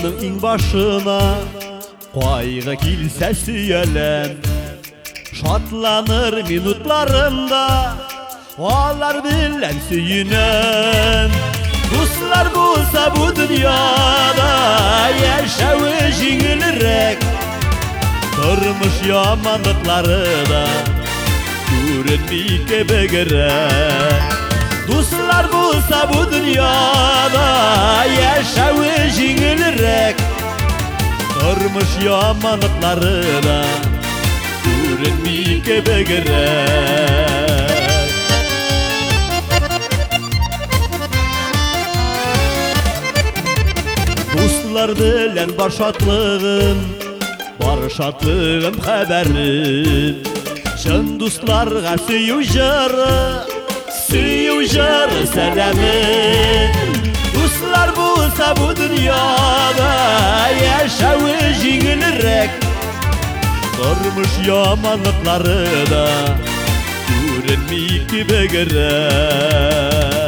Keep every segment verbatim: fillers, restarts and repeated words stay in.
Hayatımın in başına Qayğı kilsə süyələn Şatlanır minutlarımda Onlar bilen süyünən Dostlar bulsa bu dünyada Yaşağı jingilirek Durmuş yamanlıkları da Görünmeyke begirek Dostlar bulsa bu dünyada Yaşağı jingilirek Durmuş yamanlıkları da Görünmeyke begirek Dostlar bilen bar şatlığım Bar şatlığım haberim Şın dostlarga süyü jırı Süyü jırı selamim Dostlar bulsa bu dünyada Yaşağı jingilirek Durmuş yamanlıkları da Görünmeyki begirek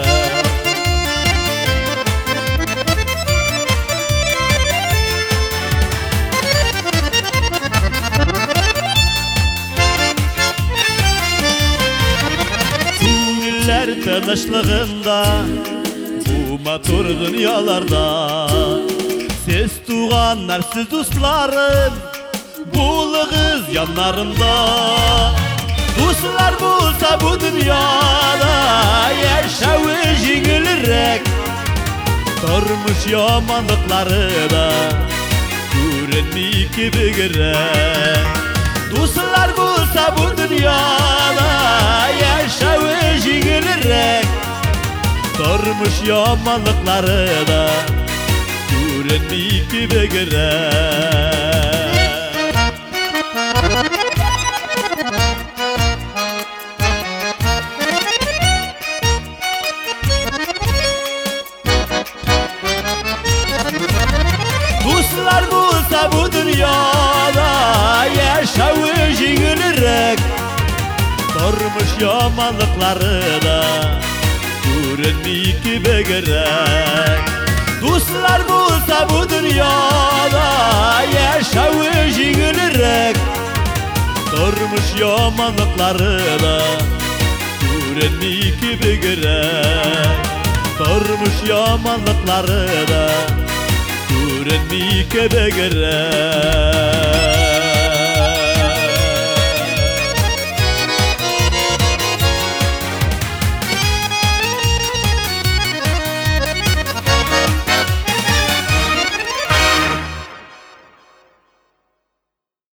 Tanışlığında Bu matur dünyalarda Siz tuğanlar siz dostlarım Bulığız yanlarında Dostlar bulsa bu dünyada Yaşağı jingilirek Durmuş yamanlıkları da Görünmeyki begirek Dostlar bulsa bu dünyada Yaşağı jingilirek Durmuş yamanlıkları da Görünmeyki begirek Dostlar bulsa bu dünyada Yaşağı jingilirek Durmuş yamanlıkları da Görünmeyki begirek Dostlar bulsa bu dünyada Yaşağı jingilirek Durmuş yamanlıkları da Görünmeyki begirek Durmuş yamanlıkları da Görünmeyki begirek